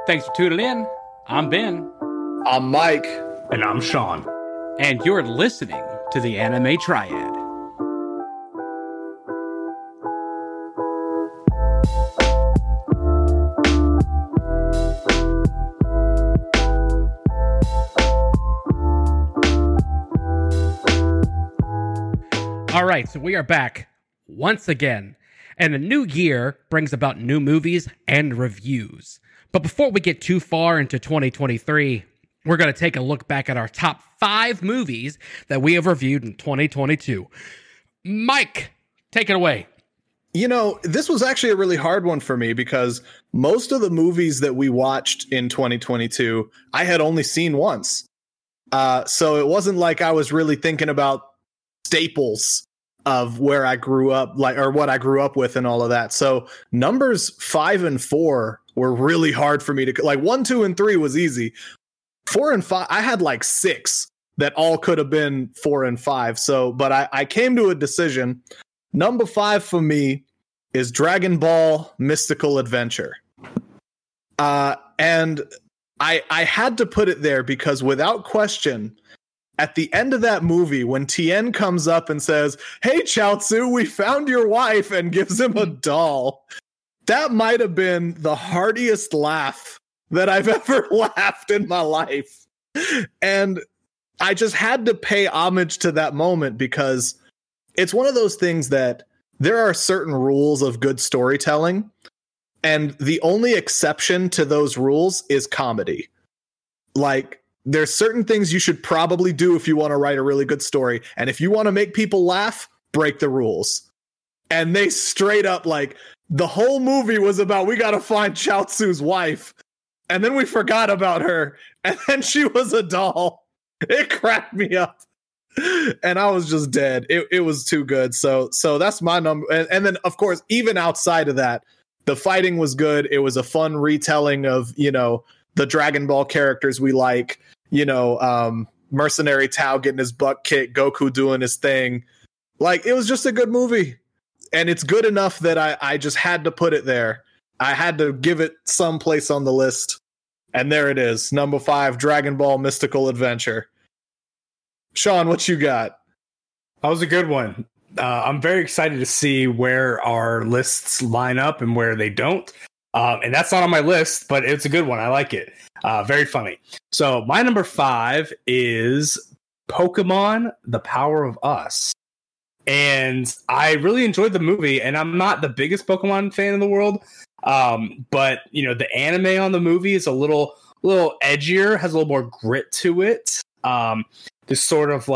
Thanks for tuning in. I'm Ben. I'm Mike. And I'm Sean. And you're listening to the Anime Triad. All right, so we are back once again. And the new year brings about new movies and reviews. But before we get too far into 2023, we're going to take a look back at our top 5 movies that we have reviewed in 2022. Mike, take it away. You know, this was actually a really hard one for me because most of the movies that we watched in 2022, I had only seen once. So it wasn't like I was really thinking about staples of where I grew up, or what I grew up with and all of that. So numbers 5 and 4 were really hard for me to 1, 2, and 3 was easy. 4 and 5, I had 6 that all could have been 4 and 5. So, but I came to a decision. Number 5 for me is Dragon Ball Mystical Adventure. And I had to put it there because without question, at the end of that movie, when Tien comes up and says, "Hey, Chaozu, we found your wife," and gives him a doll, that might have been the heartiest laugh that I've ever laughed in my life. And I just had to pay homage to that moment because it's one of those things that there are certain rules of good storytelling, and the only exception to those rules is comedy. There's certain things you should probably do if you want to write a really good story. And if you want to make people laugh, break the rules. And they straight up, the whole movie was about, we got to find Chaozu's wife. And then we forgot about her. And then she was a doll. It cracked me up. And I was just dead. It was too good. So that's my number. And then, of course, even outside of that, the fighting was good. It was a fun retelling of, the Dragon Ball characters we like. Mercenary Tao getting his butt kicked, Goku doing his thing. It was just a good movie. And it's good enough that I just had to put it there. I had to give it some place on the list. And there it is. Number 5, Dragon Ball Mystical Adventure. Sean, what you got? That was a good one. I'm very excited to see where our lists line up and where they don't. And that's not on my list, but it's a good one. I like it. Very funny. So my number 5 is Pokemon: The Power of Us. And I really enjoyed the movie, and I'm not the biggest Pokemon fan in the world. But the anime on the movie is a little edgier, has a little more grit to it. This sort of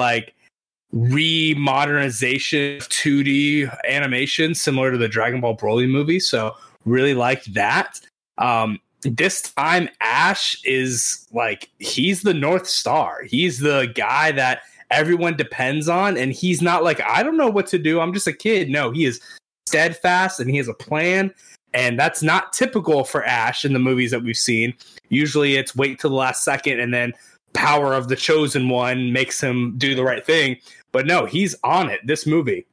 remodernization of 2D animation, similar to the Dragon Ball Broly movie. So really liked that. This time Ash is he's the North Star. He's the guy that everyone depends on, and he's not I don't know what to do, I'm just a kid. No, he is steadfast and he has a plan, and that's not typical for Ash in the movies that we've seen. Usually it's wait till the last second and then power of the chosen one makes him do the right thing. But no, he's on it this movie.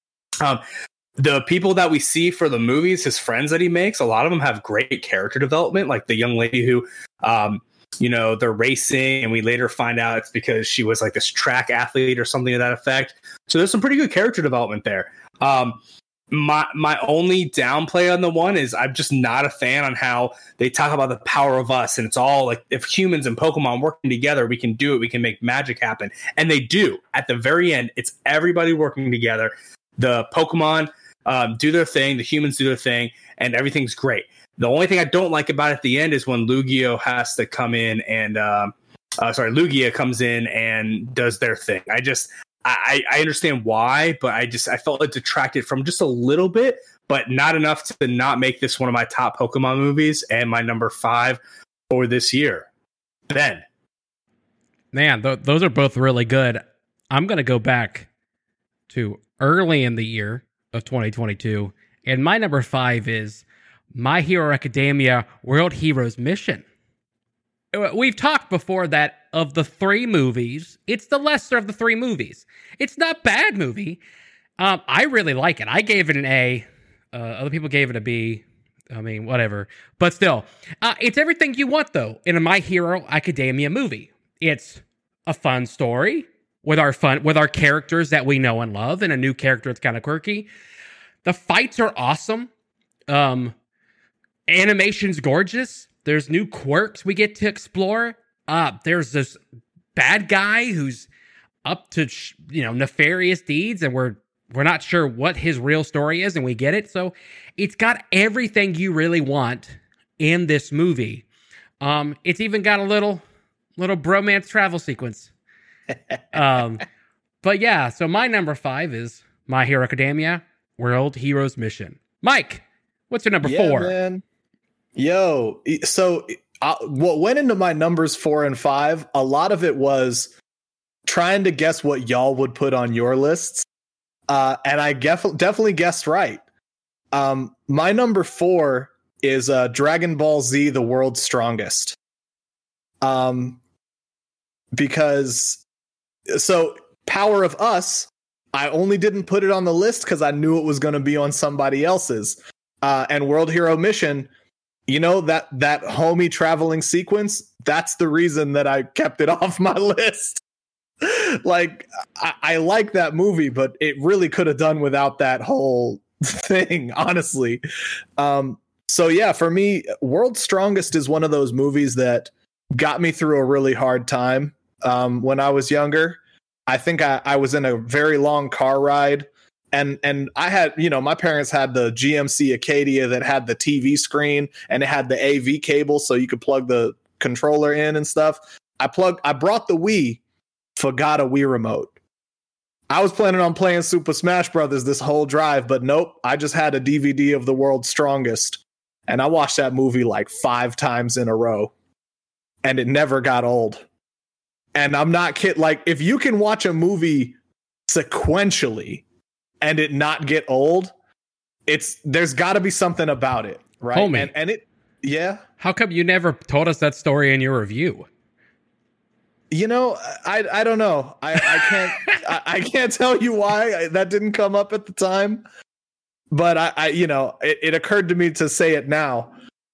The people that we see for the movies, his friends that he makes, a lot of them have great character development. Like the young lady who, they're racing, and we later find out it's because she was this track athlete or something to that effect. So there's some pretty good character development there. My only downplay on the one is I'm just not a fan on how they talk about the power of us, and it's all if humans and Pokemon working together, we can do it. We can make magic happen, and they do. At the very end, it's everybody working together. The Pokemon do their thing, the humans do their thing, and everything's great. The only thing I don't like about it at the end is when Lugia has to come in and Lugia comes in and does their thing. I understand why, but I felt it detracted from just a little bit, but not enough to not make this one of my top Pokemon movies and my number 5 for this year. Ben. Man, those are both really good. I'm going to go back to early in the year of 2022, and my number 5 is My Hero Academia World Heroes Mission. We've talked before that of the 3 movies, it's the lesser of the 3 movies. It's not a bad movie. I really like it. I gave it an A. Other people gave it a B. I mean, whatever. But still, it's everything you want, though, in a My Hero Academia movie. It's a fun story with our characters that we know and love, and a new character that's kind of quirky. The fights are awesome. Animation's gorgeous. There's new quirks we get to explore. There's this bad guy who's up to nefarious deeds, and we're not sure what his real story is, and we get it. So it's got everything you really want in this movie. It's even got a little bromance travel sequence. But yeah, so my number 5 is My Hero Academia World Heroes Mission. Mike, what's your number 4? Man. Yo, so what went into my numbers 4 and 5, a lot of it was trying to guess what y'all would put on your lists. And I definitely guessed right. My number 4 is Dragon Ball Z: The World's Strongest. Because Power of Us, I only didn't put it on the list because I knew it was going to be on somebody else's. And World Hero Mission, that homie traveling sequence, that's the reason that I kept it off my list. Like, I like that movie, but it really could have done without that whole thing, honestly. So yeah, for me, World's Strongest is one of those movies that got me through a really hard time when I was younger. I think I was in a very long car ride, and I had, my parents had the GMC Acadia that had the TV screen, and it had the AV cable so you could plug the controller in and stuff. I brought the Wii, forgot a Wii remote. I was planning on playing Super Smash Brothers this whole drive, but nope, I just had a DVD of The World's Strongest, and I watched that movie like 5 times in a row, and it never got old. And I'm not kidding. Like, if you can watch a movie sequentially and it not get old, there's got to be something about it, right? Homie, and it, yeah. How come you never told us that story in your review? I don't know. I can't I can't tell you why that didn't come up at the time, but it occurred to me to say it now.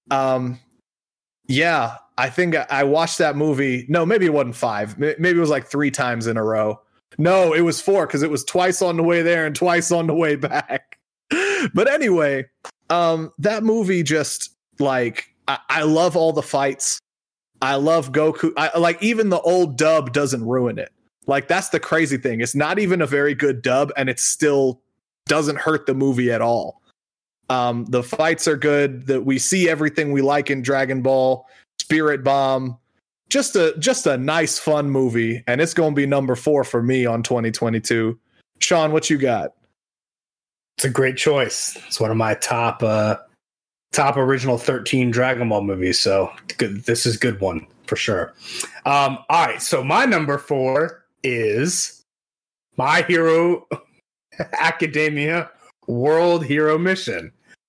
Yeah, I think I watched that movie. No, maybe it wasn't 5. Maybe it was like 3 times in a row. No, it was 4 because it was twice on the way there and twice on the way back. But anyway, that movie just, like, I love all the fights. I love Goku. Even the old dub doesn't ruin it. Like, that's the crazy thing. It's not even a very good dub, and it still doesn't hurt the movie at all. The fights are good. That we see everything we like in Dragon Ball, Spirit Bomb. Just a nice, fun movie, and it's going to be number 4 for me on 2022. Sean, what you got? It's a great choice. It's one of my top original 13 Dragon Ball movies. So good. This is a good one for sure. All right. So my number 4 is My Hero Academia World Hero Mission.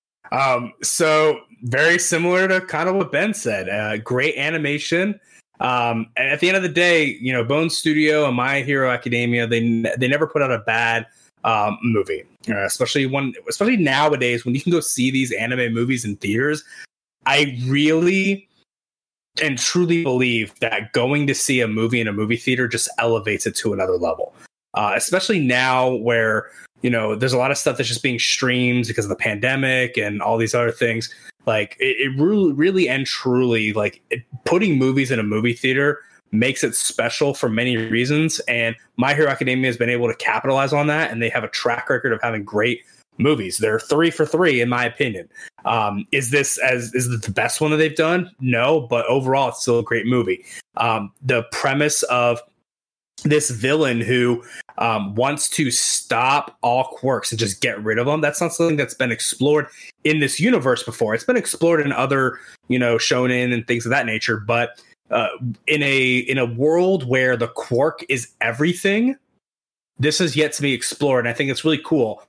So very similar to kind of what Ben said. Great animation. And at the end of the day, Bone Studio and My Hero Academia, they never put out a bad movie, especially nowadays when you can go see these anime movies in theaters. I really and truly believe that going to see a movie in a movie theater just elevates it to another level, especially now where there's a lot of stuff that's just being streamed because of the pandemic and all these other things. Like, it really and truly, like, putting movies in a movie theater makes it special for many reasons. And My Hero Academia has been able to capitalize on that, and they have a track record of having great movies. They're 3 for 3, in my opinion. Is it the best one that they've done? No, but overall, it's still a great movie. The premise of this villain who wants to stop all quirks and just get rid of them. That's not something that's been explored in this universe before. It's been explored in other, shonen and things of that nature. But in a world where the quirk is everything, this is yet to be explored. And I think it's really cool.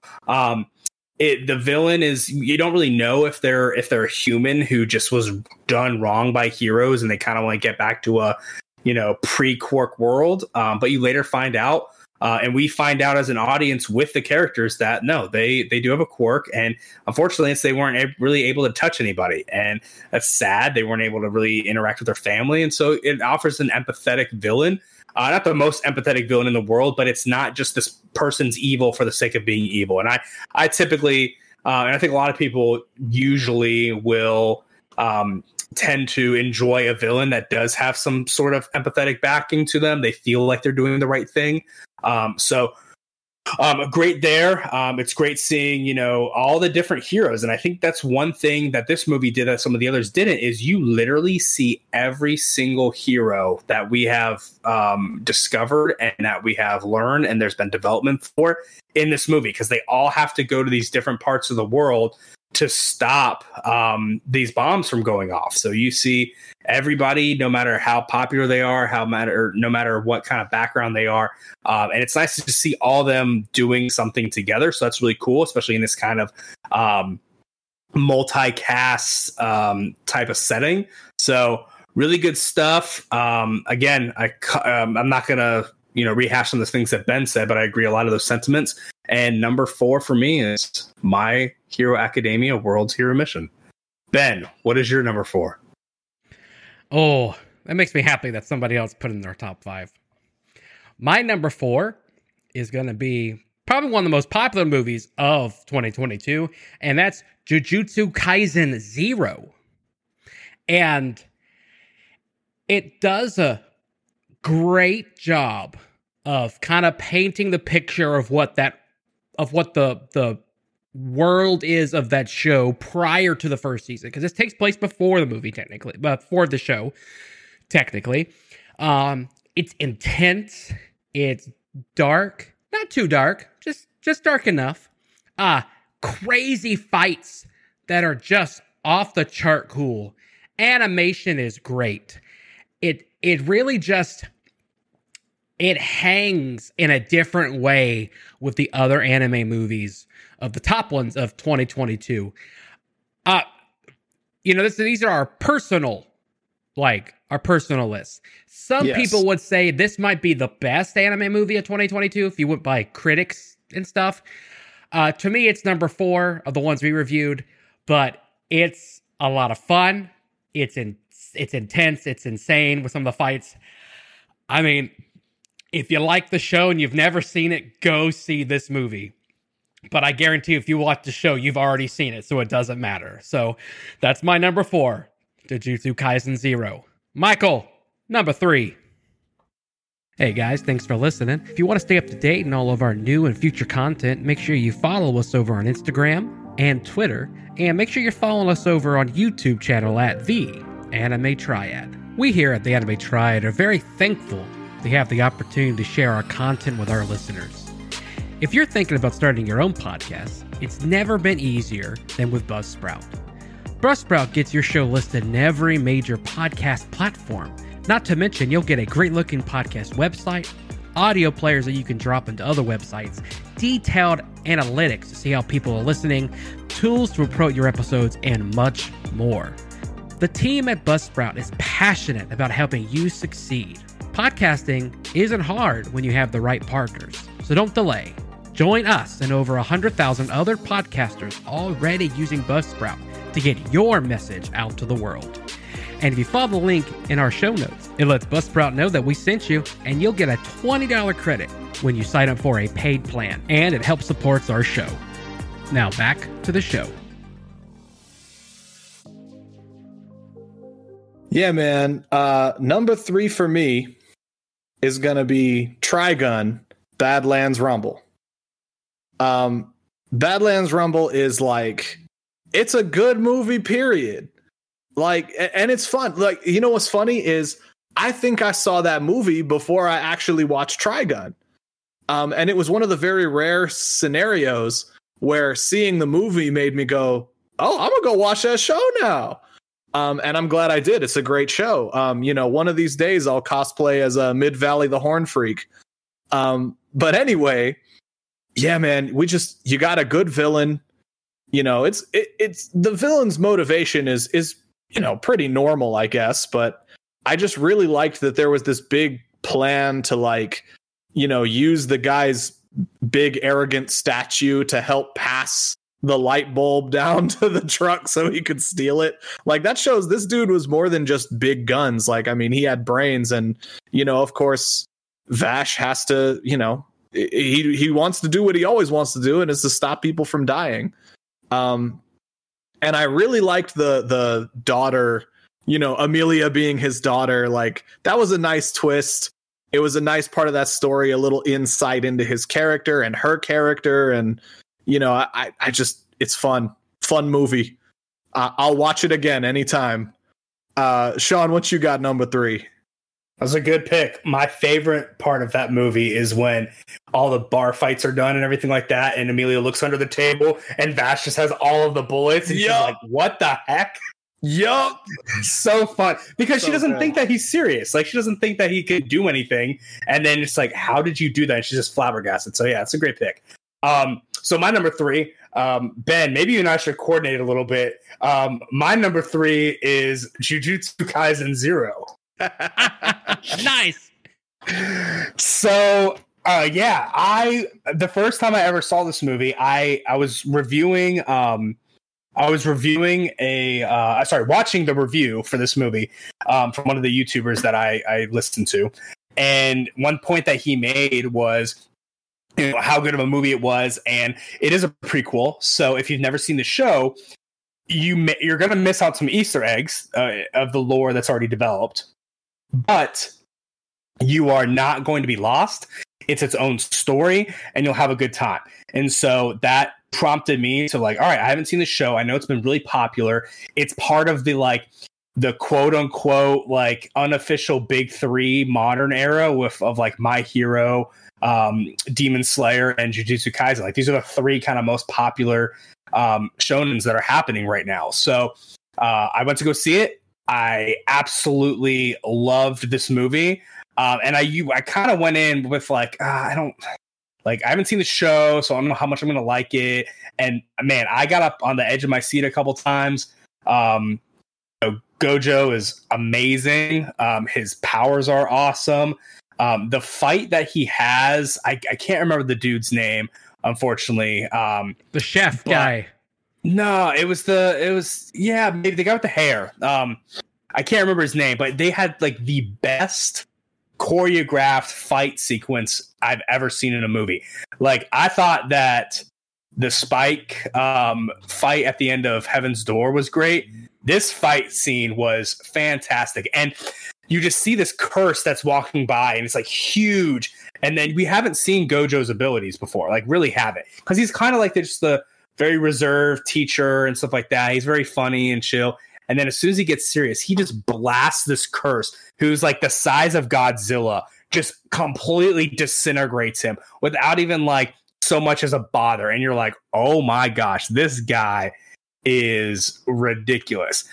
The villain is, you don't really know if they're a human who just was done wrong by heroes and they kind of want to get back to a pre-quirk world. But you later find out And we find out as an audience with the characters that no, they do have a quirk, and unfortunately, they weren't really able to touch anybody, and that's sad. They weren't able to really interact with their family, and so it offers an empathetic villain. Not the most empathetic villain in the world, but it's not just this person's evil for the sake of being evil. And I typically, and I think a lot of people usually will tend to enjoy a villain that does have some sort of empathetic backing to them. They feel like they're doing the right thing. Great there. It's great seeing, all the different heroes. And I think that's one thing that this movie did that some of the others didn't, is you literally see every single hero that we have discovered and that we have learned and there's been development for in this movie, because they all have to go to these different parts of the world to stop these bombs from going off. So you see everybody, no matter how popular they are, no matter what kind of background they are. And it's nice to see all of them doing something together. So that's really cool, especially in this kind of multicast type of setting. So really good stuff. Again, I'm not going to rehash some of the things that Ben said, but I agree a lot of those sentiments. And number 4 for me is My Hero Academia World's Hero Mission. Ben, what is your number 4? Oh, that makes me happy that somebody else put in their top 5. My number 4 is going to be probably one of the most popular movies of 2022, and that's Jujutsu Kaisen 0. And it does a great job of kind of painting the picture of what the world is of that show prior to the first season, because this takes place before the movie technically, but before the show technically. It's intense, it's dark, not too dark, just dark enough. Crazy fights that are just off the chart cool. Animation is great. It really just, it hangs in a different way with the other anime movies of the top ones of 2022. These are our personal lists. Some people would say this might be the best anime movie of 2022 if you went by critics and stuff. To me, it's number 4 of the ones we reviewed, but it's a lot of fun. It's intense. It's insane with some of the fights. I mean, if you like the show and you've never seen it, go see this movie. But I guarantee if you watch the show, you've already seen it, so it doesn't matter. So that's my number 4, Jujutsu Kaisen 0. Michael, number 3. Hey guys, thanks for listening. If you want to stay up to date on all of our new and future content, make sure you follow us over on Instagram and Twitter, and make sure you're following us over on YouTube channel at The Anime Triad. We here at The Anime Triad are very thankful to have the opportunity to share our content with our listeners. If you're thinking about starting your own podcast, it's never been easier than with Buzzsprout. Buzzsprout gets your show listed in every major podcast platform. Not to mention, you'll get a great-looking podcast website, audio players that you can drop into other websites, detailed analytics to see how people are listening, tools to promote your episodes, and much more. The team at Buzzsprout is passionate about helping you succeed. Podcasting isn't hard when you have the right partners, so don't delay. Join us and over 100,000 other podcasters already using Buzzsprout to get your message out to the world. And if you follow the link in our show notes, it lets Buzzsprout know that we sent you, and you'll get a $20 credit when you sign up for a paid plan, and it helps supports our show. Now back to the show. Yeah, man. Number 3 for me is going to be Trigun Badlands Rumble. Badlands Rumble is it's a good movie, period. And it's fun. What's funny is I think I saw that movie before I actually watched Trigun. And it was one of the very rare scenarios where seeing the movie made me go, oh, I'm going to go watch that show now. And I'm glad I did. It's a great show. One of these days I'll cosplay as a Mid-Valley the Horn Freak. But anyway, yeah, man, you got a good villain. It's the villain's motivation is pretty normal, I guess. But I just really liked that there was this big plan to use the guy's big arrogant statue to help pass the light bulb down to the truck so he could steal it. Like, that shows this dude was more than just big guns. Like, I mean, he had brains, and of course Vash has to, he wants to do what he always wants to do, and is to stop people from dying. And I really liked the daughter, Amelia being his daughter. Like, that was a nice twist. It was a nice part of that story, a little insight into his character and her character. And, I just, it's fun movie. I'll watch it again anytime. Sean, what you got number 3? That's a good pick. My favorite part of that movie is when all the bar fights are done and everything like that, and Amelia looks under the table and Vash just has all of the bullets, and she's like, what the heck? Yup. So fun, because So she doesn't good. think that he's serious. Like, she doesn't think that he could do anything, and then it's like, how did you do that? And she's just flabbergasted. So yeah, it's a great pick. So my number 3, Ben, maybe you and I should coordinate a little bit. My number 3 is Jujutsu Kaisen 0. Nice. So the first time I ever saw this movie, I was reviewing watching the review for this movie from one of the YouTubers that I listened to, and one point that he made was how good of a movie it was, and it is a prequel. So if you've never seen the show, you're going to miss out some Easter eggs of the lore that's already developed, but you are not going to be lost. It's its own story, and you'll have a good time. And so that prompted me to like, all right, I haven't seen the show. I know it's been really popular. It's part of the quote unquote like unofficial big 3 modern era of like My Hero, Demon Slayer, and Jujutsu Kaisen. Like, these are the 3 kind of most popular shonens that are happening right now. So I went to go see it. I absolutely loved this movie. And I kind of went in with like, I haven't seen the show, so I don't know how much I'm going to like it. And man, I got up on the edge of my seat a couple times. Gojo is amazing. His powers are awesome. The fight that he has, I can't remember the dude's name, unfortunately. The chef guy. No, maybe the guy with the hair. I can't remember his name, but they had like the best choreographed fight sequence I've ever seen in a movie. Like, I thought that the Spike fight at the end of Heaven's Door was great. This fight scene was fantastic, and you just see this curse that's walking by, and it's like huge. And then we haven't seen Gojo's abilities before, like really haven't, because he's kind of like just the very reserved teacher and stuff like that. He's very funny and chill. And then as soon as he gets serious, he just blasts this curse, who's like the size of Godzilla, just completely disintegrates him without even like so much as a bother. And you're like, oh my gosh, this guy is ridiculous.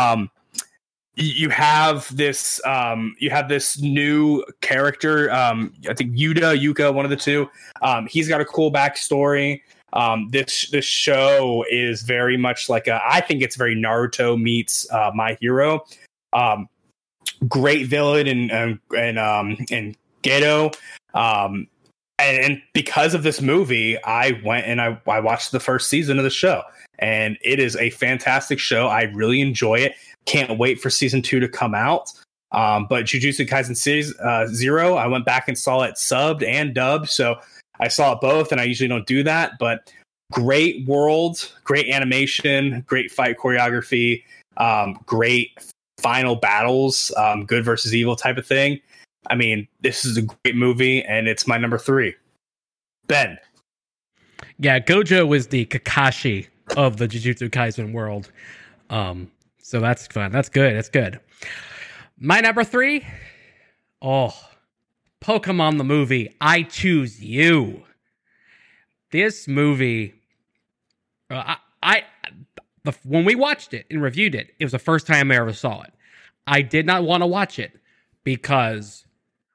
You have this new character. I think Yuka, one of the two. He's got a cool backstory. This show is very much like I think it's very Naruto meets My Hero. Great villain and Geto. And because of this movie, I went and I watched the first season of the show, and it is a fantastic show. I really enjoy it. Can't wait for season 2 to come out. But Jujutsu Kaisen 0, I went back and saw it subbed and dubbed. So I saw it both, and I usually don't do that. But great world, great animation, great fight choreography, great final battles, good versus evil type of thing. I mean, this is a great movie, and it's my number 3. Ben. Yeah, Gojo was the Kakashi of the Jujutsu Kaisen world. So that's fun. That's good. That's good. My number 3? Oh, Pokemon the movie. I Choose You. This movie, when we watched it and reviewed it, it was the first time I ever saw it. I did not want to watch it because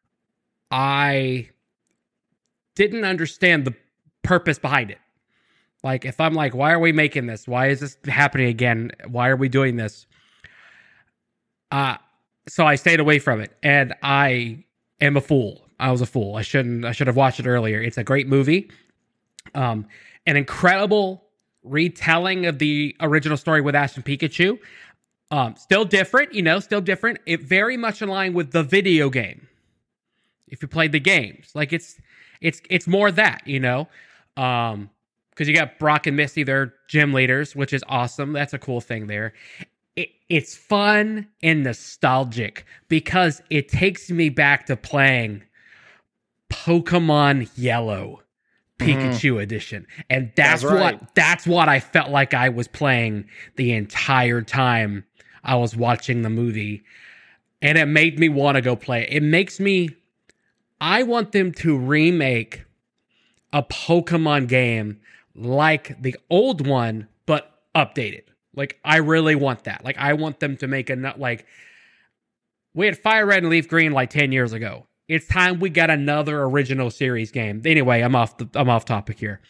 I didn't understand the purpose behind it. Like, if I'm like, why are we making this? Why is this happening again? Why are we doing this? So I stayed away from it, and I am a fool. I was a fool. I should have watched it earlier. It's a great movie. An incredible retelling of the original story with Ash and Pikachu. Still different, still different. It very much in line with the video game. If you played the games, like it's more that, because you got Brock and Misty, they're gym leaders, which is awesome. That's a cool thing there. It's fun and nostalgic because it takes me back to playing Pokemon Yellow Pikachu edition. And that's what I felt like I was playing the entire time I was watching the movie. And it made me want to go play it. I want them to remake a Pokemon game like the old one, but updated. Like, I really want that. Like, I want them to make we had Fire Red and Leaf Green like 10 years ago. It's time we got another original series game. Anyway, I'm off topic here.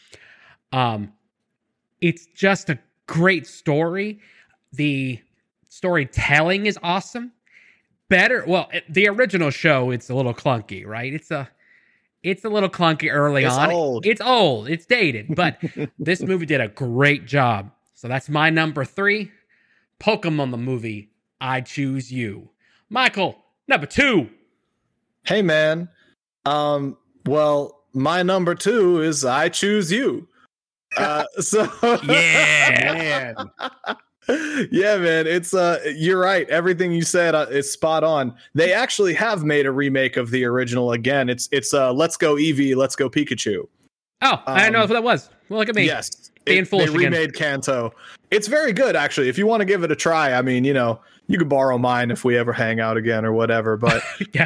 It's just a great story. The storytelling is awesome. The original show, it's a little clunky, right? It's a little clunky early on. It's old. It's dated. But this movie did a great job. So that's my number 3. Pokemon the movie, I Choose You. Michael, number 2. Hey, man. Well, my number 2 is I Choose You. Yeah, man. Yeah, man. It's you're right. Everything you said is spot on. They actually have made a remake of the original again. It's Let's Go Eevee, Let's Go Pikachu. Oh, I didn't know what that was. Well, look at me. Yes. Being foolish they remade Kanto. It's very good, actually. If you want to give it a try, I mean, you could borrow mine if we ever hang out again or whatever. But,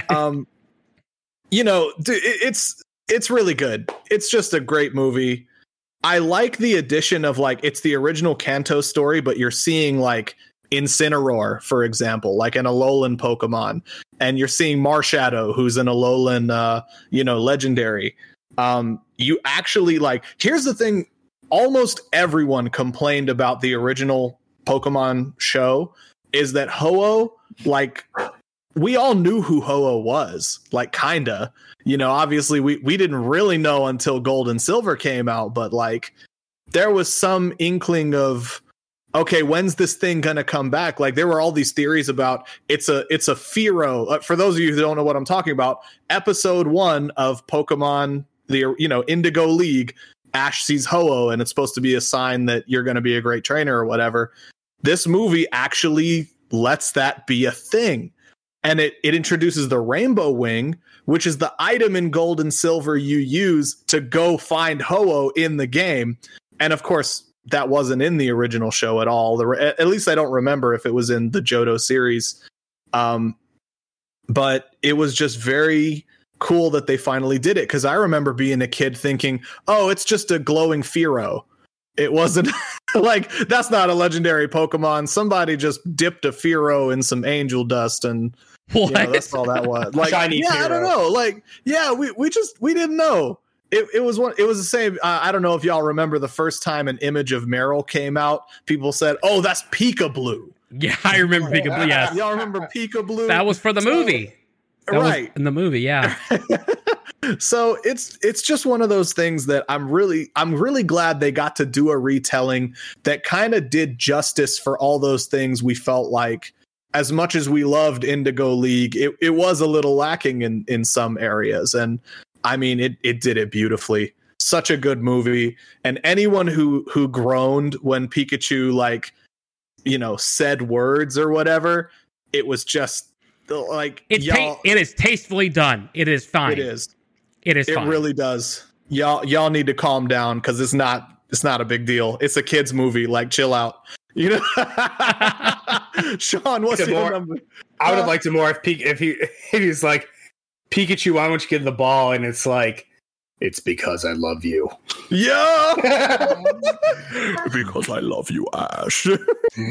it's really good. It's just a great movie. I like the addition of it's the original Kanto story, but you're seeing Incineroar, for example, like an Alolan Pokemon, and you're seeing Marshadow, who's an Alolan, legendary. You actually here's the thing. Almost everyone complained about the original Pokemon show is that Ho-Oh, we all knew who Ho-Oh was, kinda. Obviously we didn't really know until Gold and Silver came out, but there was some inkling of, okay, when's this thing gonna come back? There were all these theories about it's a Fearow. For those of you who don't know what I'm talking about, episode 1 of Pokemon, the Indigo League, Ash sees Ho-Oh, and it's supposed to be a sign that you're going to be a great trainer or whatever. This movie actually lets that be a thing. And it introduces the Rainbow Wing, which is the item in Gold and Silver you use to go find Ho-Oh in the game. And of course, that wasn't in the original show at all. At least I don't remember if it was in the Johto series. But it was just very cool that they finally did it, because I remember being a kid thinking, oh, it's just a glowing Fearow. It wasn't that's not a legendary Pokemon. Somebody just dipped a Fearow in some angel dust and that's all that was. Shiny Fearow. I don't know. We didn't know. It was the same. I don't know if y'all remember the first time an image of Meryl came out, people said, oh, that's Pika-Blue. Yeah, I remember Pika-Blue. Yes. Y'all remember Pika-Blue? That was for the movie. That was in the movie, yeah. So it's just one of those things that I'm really glad they got to do a retelling that kind of did justice for all those things we felt like, as much as we loved Indigo League, it was a little lacking in some areas. And I mean, it did it beautifully. Such a good movie. And anyone who groaned when Pikachu said words or whatever, it was just it is tastefully done. It is fine. It is. It fine. Really does. Y'all need to calm down, because it's not a big deal. It's a kid's movie. Chill out. Sean, what's your number? I would have liked it more if he's like, Pikachu, why don't you get the ball? And it's it's because I love you. Yeah. Because I love you, Ash. All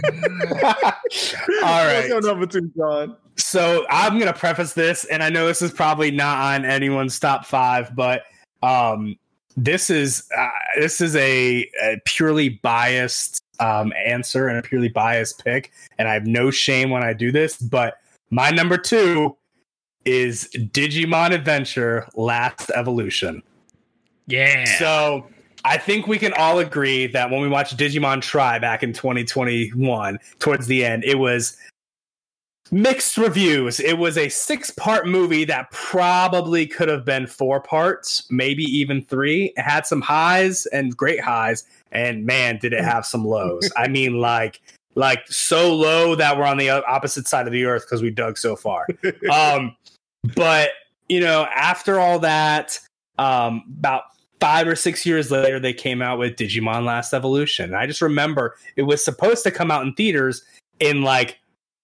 right. What's your number 2, John? So I'm going to preface this, and I know this is probably not on anyone's top 5, but this is a purely biased answer and a purely biased pick, and I have no shame when I do this, but my number 2 is Digimon Adventure Last Evolution. Yeah. So I think we can all agree that when we watched Digimon Try back in 2021, towards the end, it was mixed reviews. It was a 6-part movie that probably could have been 4 parts, maybe even 3. It had some highs and great highs, and man, did it have some lows. I mean, like so low that we're on the opposite side of the earth because we dug so far. But after all that, about 5 or 6 years later, they came out with Digimon Last Evolution. And I just remember it was supposed to come out in theaters in like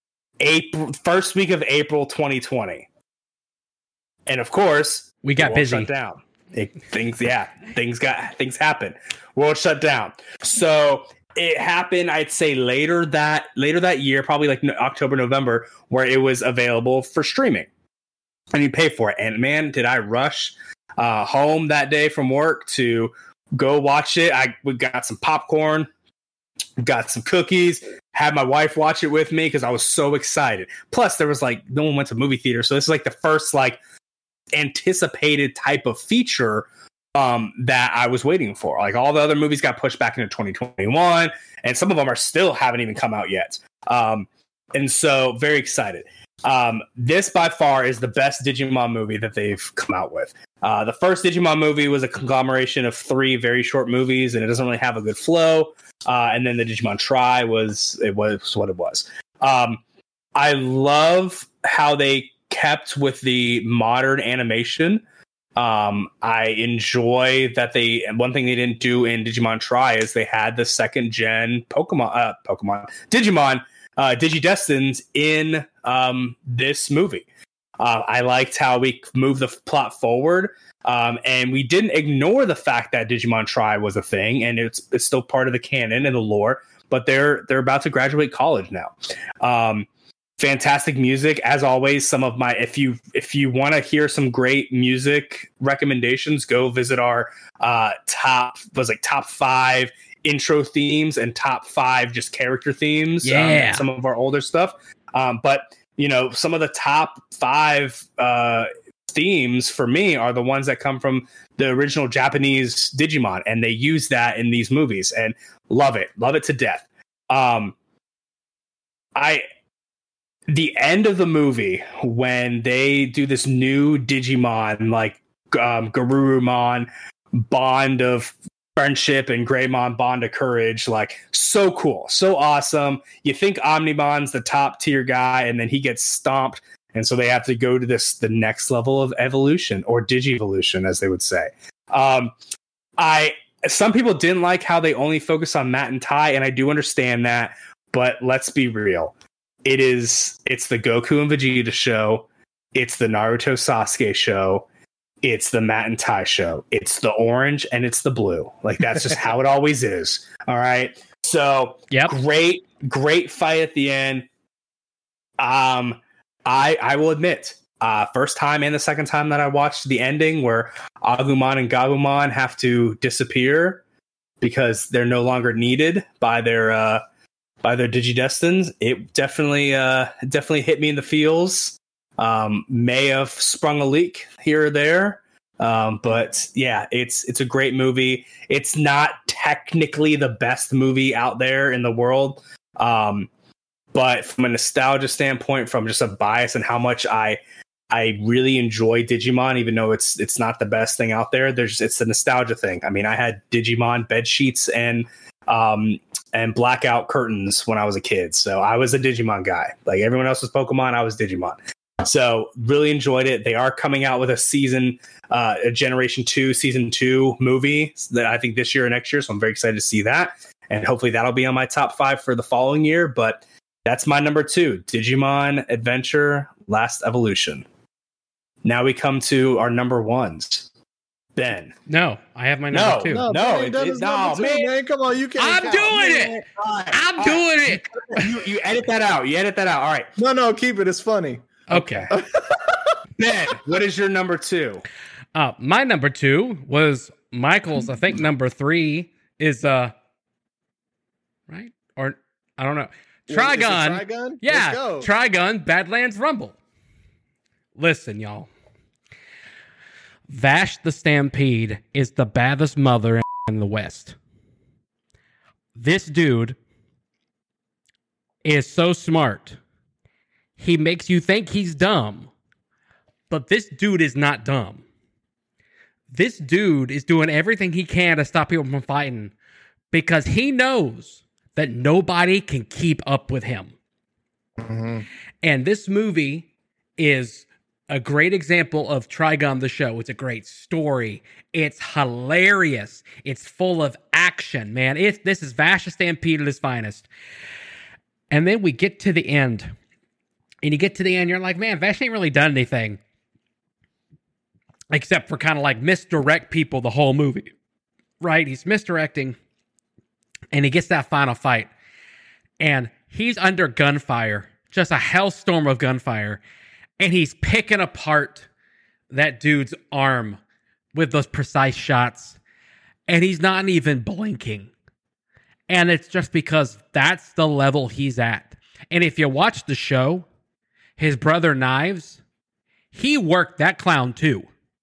first week of April 2020. And of course, we got busy. Shut down. Things happen. World shut down. So it happened, I'd say later that year, probably like October, November, where it was available for streaming. And you pay for it. And man, did I rush home that day from work to go watch it. We got some popcorn, got some cookies, had my wife watch it with me because I was so excited. Plus, there was like no one went to movie theater, so this is like the first like anticipated type of feature that I was waiting for. Like all the other movies got pushed back into 2021, and some of them haven't even come out yet. And so very excited. This by far is the best Digimon movie that they've come out with. The first Digimon movie was a conglomeration of 3 very short movies, and it doesn't really have a good flow. And then the Digimon Try was what it was. I love how they kept with the modern animation. I enjoy that one thing they didn't do in Digimon Try is they had the second gen Digimon Digidestins in this movie. I liked how we moved the plot forward, and we didn't ignore the fact that Digimon Try was a thing, and it's still part of the canon and the lore. But they're about to graduate college now. Fantastic music as always. Some of my if you want to hear some great music recommendations, go visit our top 5 intro themes and top 5 just character themes. Some of our older stuff, but some of the top 5 themes for me are the ones that come from the original Japanese Digimon, and they use that in these movies, and love it to death. The end of the movie when they do this new Digimon, like Garurumon bond of friendship and Greymon bond of courage, like so cool, so awesome. You think Omnimon's the top tier guy, and then he gets stomped, and so they have to go to the next level of evolution, or Digivolution, as they would say. Some people didn't like how they only focus on Matt and Tai, and I do understand that, but let's be real. It's the Goku and Vegeta show. It's the Naruto Sasuke show. It's the Matt and Tai show. It's the orange and it's the blue. Like that's just how it always is. All right. So great fight at the end. I will admit, first time and the second time that I watched the ending where Agumon and Gabumon have to disappear because they're no longer needed by their Digidestins, it definitely hit me in the feels. May have sprung a leak here or there, but yeah, it's a great movie. It's not technically the best movie out there in the world, but from a nostalgia standpoint, from just a bias and how much I really enjoy Digimon, even though it's not the best thing out there. It's a nostalgia thing. I mean, I had Digimon bed sheets and blackout curtains when I was a kid. So I was a Digimon guy. Like everyone else was Pokemon, I was Digimon. So really enjoyed it. They are coming out with a Generation 2 Season 2 movie that I think this year or next year. So I'm very excited to see that. And hopefully that'll be on my top 5 for the following year. But that's my number 2, Digimon Adventure Last Evolution. Now we come to our number 1s. Ben. No, I have my number 2. No, man. Come on, you can't. I'm doing it. You edit that out. All right. No, keep it. It's funny. Okay. Ben, what is your number 2? My number 2 was Michael's. I think number 3 is right, or I don't know. Trigun. Trigun? Yeah, Let's go. Trigun Badlands Rumble. Listen, y'all. Vash the Stampede is the baddest mother in the West. This dude is so smart. He makes you think he's dumb. But this dude is not dumb. This dude is doing everything he can to stop people from fighting because he knows that nobody can keep up with him. Mm-hmm. And this movie is a great example of Trigun the show. It's a great story. It's hilarious. It's full of action, man. This is Vash the Stampede at his finest. And then we get to the end. And you get to the end, you're like, man, Vash ain't really done anything. Except for kind of like misdirect people the whole movie. Right? He's misdirecting. And he gets that final fight. And he's under gunfire. Just a hellstorm of gunfire. And he's picking apart that dude's arm with those precise shots. And he's not even blinking. And it's just because that's the level he's at. And if you watch the show, his brother Knives, he worked that clown too.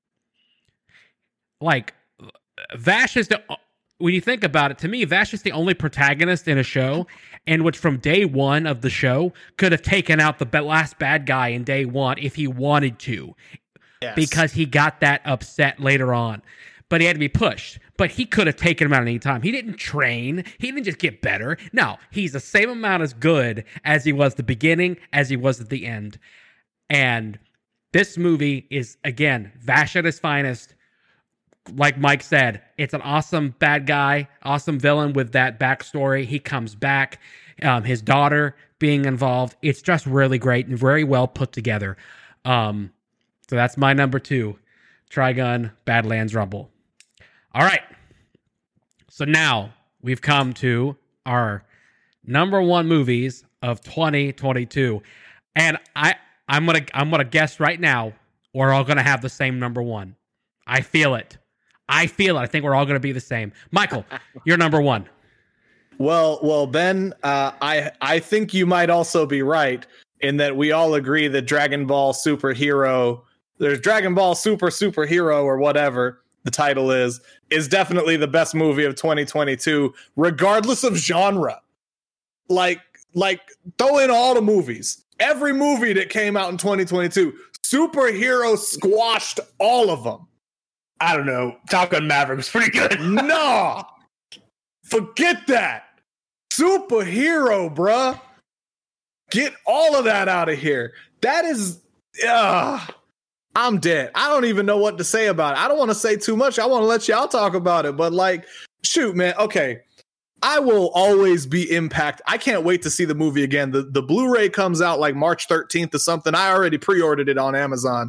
Like, Vash is when you think about it, to me, Vash is the only protagonist in a show in which from day one of the show could have taken out the last bad guy in day one if he wanted to. Yes. Because he got that upset later on. But he had to be pushed. But he could have taken him out at any time. He didn't train. He didn't just get better. No, he's the same amount as good as he was at the beginning, as he was at the end. And this movie is, again, Vash at his finest. Like Mike said, it's an awesome bad guy, awesome villain with that backstory. He comes back, his daughter being involved. It's just really great and very well put together. So that's my number 2, Trigun, Badlands Rumble. All right. So now we've come to our number 1 movies of 2022. And I'm gonna guess right now we're all gonna have the same number 1. I feel it. I think we're all going to be the same. Michael, you're number 1. Well, Ben, I think you might also be right in that we all agree that Dragon Ball Superhero, there's Dragon Ball Superhero or whatever the title is definitely the best movie of 2022, regardless of genre. Like throw in all the movies. Every movie that came out in 2022, superhero squashed all of them. I don't know. Top Gun Maverick was pretty good. No, forget that. Superhero, bruh. Get all of that out of here. That is, I'm dead. I don't even know what to say about it. I don't want to say too much. I want to let y'all talk about it. But like, shoot, man. Okay. I will always be impacted. I can't wait to see the movie again. The Blu-ray comes out like March 13th or something. I already pre-ordered it on Amazon.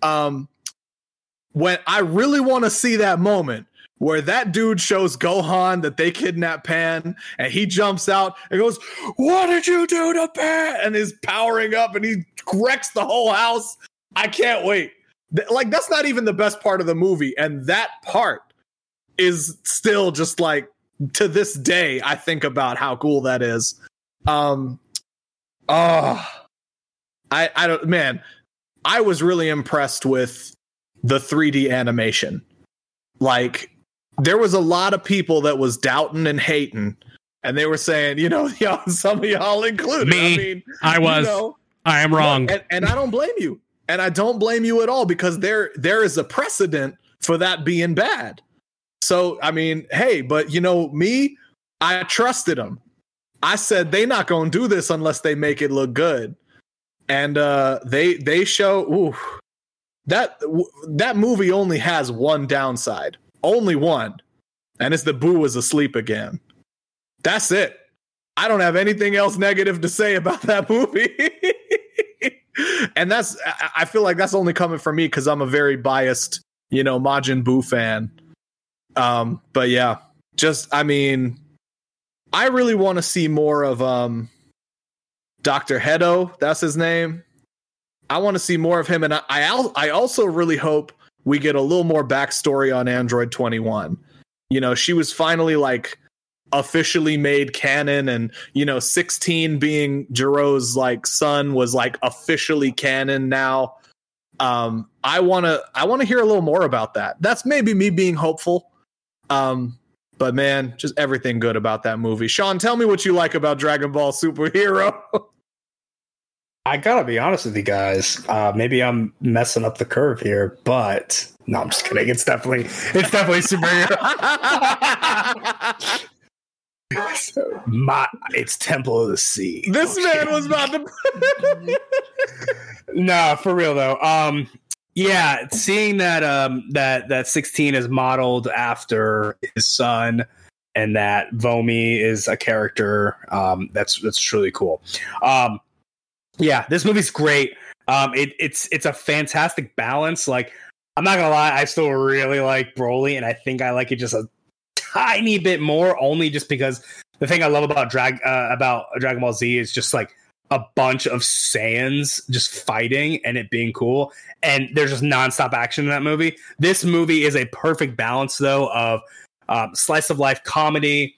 When I really want to see that moment where that dude shows Gohan that they kidnap Pan and he jumps out and goes, "What did you do to Pan?" and is powering up and he wrecks the whole house. I can't wait. Like, that's not even the best part of the movie. And that part is still just like, to this day, I think about how cool that is. I don't, man, I was really impressed with the 3D animation. Like, there was a lot of people that was doubting and hating, and they were saying, y'all, some of y'all included. Me, I was. I am wrong. And I don't blame you. And I don't blame you at all, because there is a precedent for that being bad. So, I mean, hey, but me, I trusted them. I said, they not going to do this unless they make it look good. And they show, that movie only has one downside. Only one. And it's the Boo is asleep again. That's it. I don't have anything else negative to say about that movie. And I feel like that's only coming from me because I'm a very biased, Majin Buu fan. But yeah, I really want to see more of Dr. Hedo. That's his name. I want to see more of him. And I also really hope we get a little more backstory on Android 21. She was finally like officially made canon, and 16 being Jiro's like son was like officially canon now. I want to hear a little more about that. That's maybe me being hopeful. But man, just everything good about that movie. Sean, tell me what you like about Dragon Ball Superhero. I gotta be honest with you guys. Maybe I'm messing up the curve here, but no, I'm just kidding. It's definitely superhero. It's Temple of the Sea. This man was about to. No, for real though. Yeah, seeing that that 16 is modeled after his son, and that Vomi is a character. That's truly cool. Yeah, this movie's great. It's a fantastic balance. Like, I'm not gonna lie, I still really like Broly, and I think I like it just a tiny bit more, only just because the thing I love about Dragon Ball Z is just like a bunch of Saiyans just fighting and it being cool, and there's just nonstop action in that movie. This movie is a perfect balance, though, of slice of life comedy,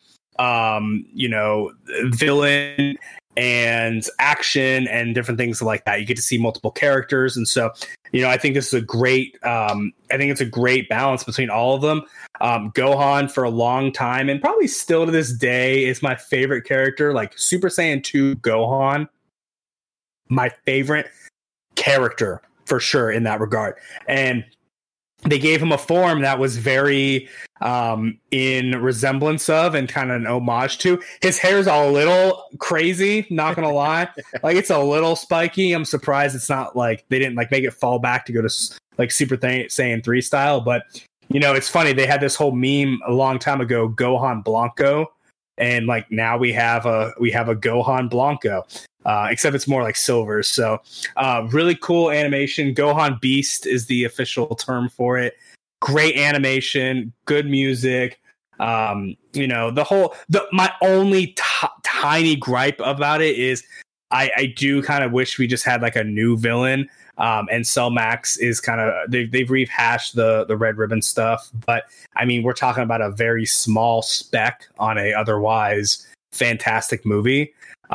villain, and action and different things like that. You get to see multiple characters, and so I think this is a great. I think it's a great balance between all of them. Gohan, for a long time, and probably still to this day, is my favorite character. Like Super Saiyan 2 Gohan, my favorite character for sure in that regard. And they gave him a form that was very in resemblance of and kind of an homage to. His hair's a little crazy, not gonna lie. Like, it's a little spiky. I'm surprised it's not like they didn't like make it fall back to go to like Super Saiyan 3 style. But it's funny, they had this whole meme a long time ago, Gohan Blanco, and like now we have a Gohan Blanco. Except it's more like silver. So really cool animation. Gohan Beast is the official term for it. Great animation, good music. My only tiny gripe about it is I do kind of wish we just had like a new villain. And Cell Max is kind of they've rehashed the Red Ribbon stuff, but I mean, we're talking about a very small speck on a otherwise fantastic movie.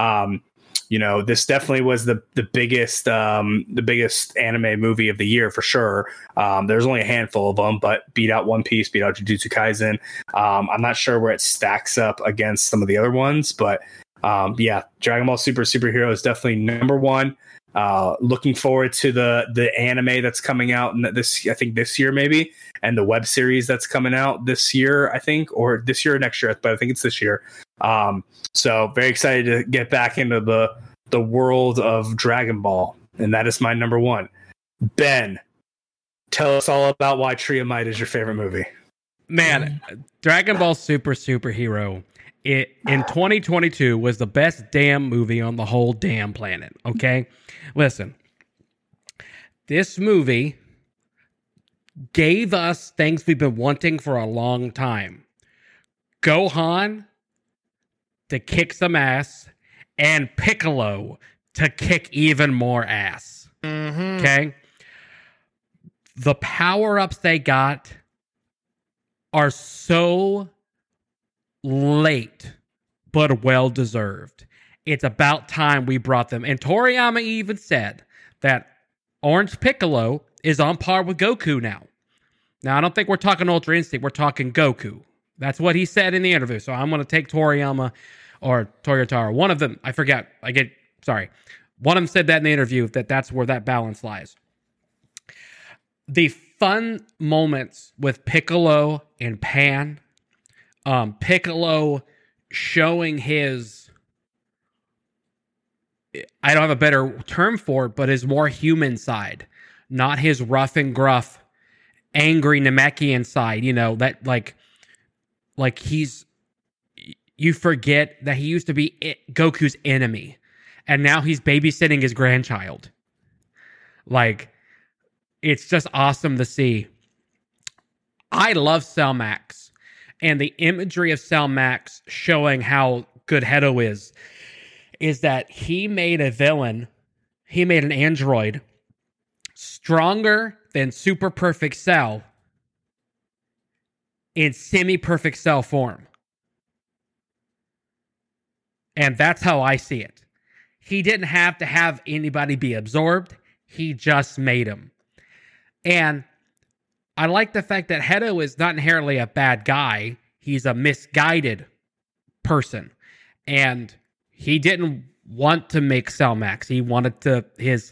This definitely was the biggest anime movie of the year for sure. There's only a handful of them, but beat out One Piece, beat out Jujutsu Kaisen. I'm not sure where it stacks up against some of the other ones, but Dragon Ball Superhero is definitely number one. Looking forward to the anime that's coming out this year maybe, and the web series that's coming out this year, I think, or this year or next year, but I think it's this year. So very excited to get back into the world of Dragon Ball, and that is my number one. Ben, tell us all about why Tree of Might is your favorite movie. Man, Dragon Ball Superhero, it in 2022 was the best damn movie on the whole damn planet. Okay, listen, this movie gave us things we've been wanting for a long time. Gohan to kick some ass, and Piccolo to kick even more ass. Mm-hmm. Okay? The power-ups they got are so late, but well-deserved. It's about time we brought them. And Toriyama even said that Orange Piccolo is on par with Goku now. Now, I don't think we're talking Ultra Instinct. We're talking Goku. That's what he said in the interview. So I'm going to take Toriyama or Toyotaro. One of them, I forget. One of them said that in the interview, that's where that balance lies. The fun moments with Piccolo and Pan, Piccolo showing his, I don't have a better term for it, but his more human side, not his rough and gruff, angry Namekian side, that like he's, you forget that he used to be Goku's enemy, and now he's babysitting his grandchild. Like, it's just awesome to see. I love Cell Max, and the imagery of Cell Max showing how good Hedo is that he made a villain, he made an android stronger than Super Perfect Cell in semi-perfect Cell form. And that's how I see it. He didn't have to have anybody be absorbed. He just made him. And I like the fact that Hedo is not inherently a bad guy. He's a misguided person. And he didn't want to make Cell Max. He wanted the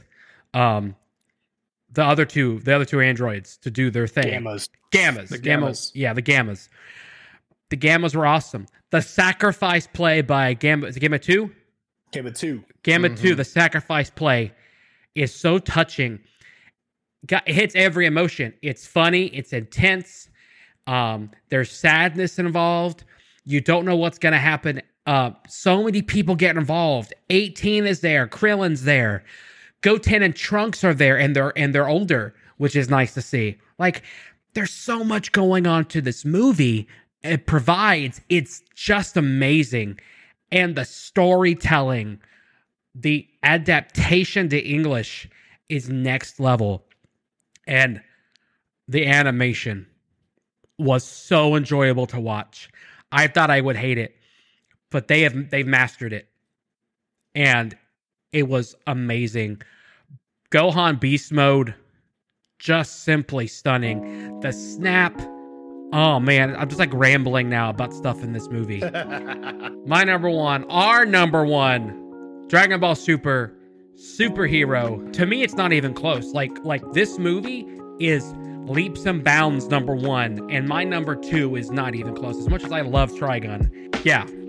other two androids to do their thing. Gammas. The Gammas. Yeah, the Gammas. The Gammas were awesome. The sacrifice play by Gamma, is it Gamma 2? Gamma 2. Gamma 2, the sacrifice play is so touching. It hits every emotion. It's funny. It's intense. There's sadness involved. You don't know what's going to happen. So many people get involved. 18 is there. Krillin's there. Goten and Trunks are there, and they're older, which is nice to see. Like, there's so much going on to this movie. It provides. It's just amazing. And the storytelling, the adaptation to English is next level. And the animation was so enjoyable to watch. I thought I would hate it, but they've mastered it. And it was amazing. Gohan Beast Mode, just simply stunning. The snap. Oh man, I'm just like rambling now about stuff in this movie. My number one, our number one, Dragon Ball Super superhero. To me, it's not even close. Like this movie is leaps and bounds number one, and my number two is not even close. As much as I love Trigun, yeah,